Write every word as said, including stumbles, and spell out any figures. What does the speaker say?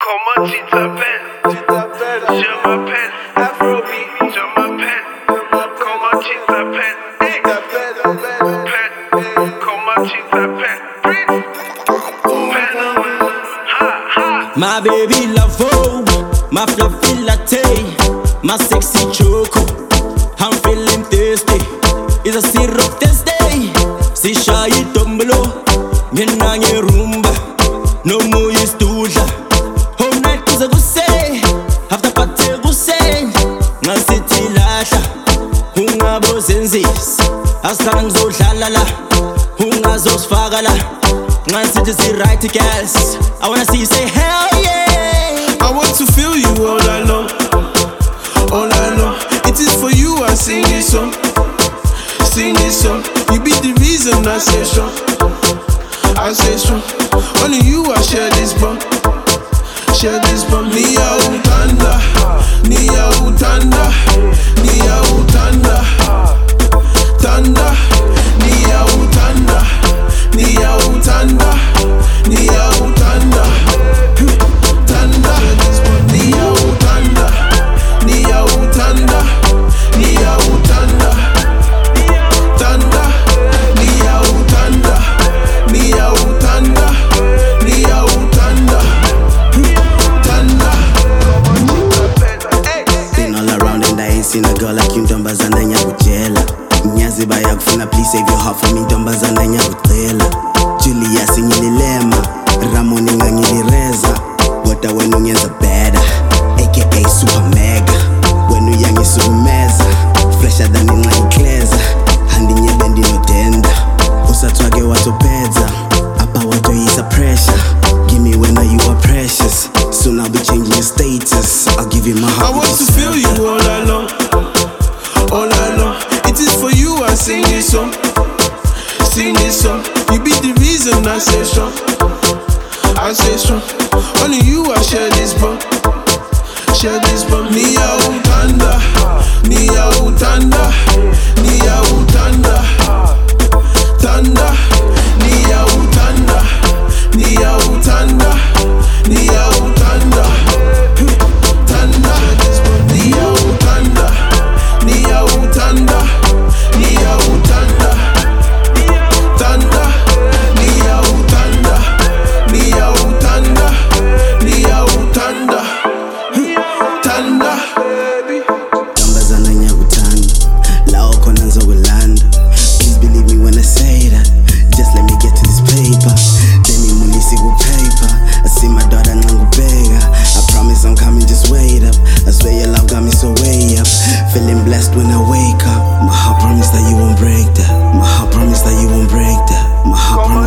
Comment tu t'appelles? Je m'appelle Afrobeat. Je m'appelle. Comment tu t'appelles? Hey. Comment tu t'appelles? My baby love, my fluffy latte, my sexy choco. I'm feeling thirsty. It's a syrup Thursday. Si shy tumblo, ngena ngerumba. No more is tudla. Whole night kuze kuse, after party kuse. Ngasithi lahla, ungabo senzis. Asala ngizodlala la, ungazosifaka la. Ngasithi si right girls. I wanna see you say hell yeah. I want to feel you all night long, all night long. It is for you I sing this song, sing this song. You be the reason I stay strong, I stay strong. Only you I share this bond, share this bond. Nia utanda, nia utanda, nia utanda, tanda, nia utanda, nia utanda, nia utanda, tanda, nia utanda, nia utanda, nia utanda, tanda, nia utanda, nia utanda, nia utanda, tanda. Been all around and I ain't seen a girl like you, ntombazana nyakutshela. Nyazi bayakufuna, please save your heart for me, ntombazana nyakucela. Julius ngililema, Ramoni ngangilireza. Kodwa wena ungenza better, aka super mega. Wena uyangisukumeza, fresher than inxayicleza. Handi nyebe ndinodenda, usathwake watopedza. Apa watoyisa pressure, give me when you are precious. Soon I'll be changing your status, I'll give you my heart. I want to feel you all night long, all night long. It is for you I sing this song, sing this song. You be the reason I stay strong, I stay strong. Only you I share this bond, share this bond. Nia utanda, nia utanda, nia utanda, tanda, nia utanda, nia utanda, nia utanda, tanda, nia utanda, nia utanda, nia utanda, tanda, nia utanda, nia utanda, nia utanda, tanda. Ntombazana nyakuthanda, la ukhona ngizokulanda. Please believe me when I say that. Just let me get to this paper, then imulisi ku-paper. I see my daughter ngangubheka. I promise I'm coming, just wait up. I swear your love got me so way up. Feeling blessed when I wake up. My heart promise that you won't break that. My heart promise that you won't break that. My heart promise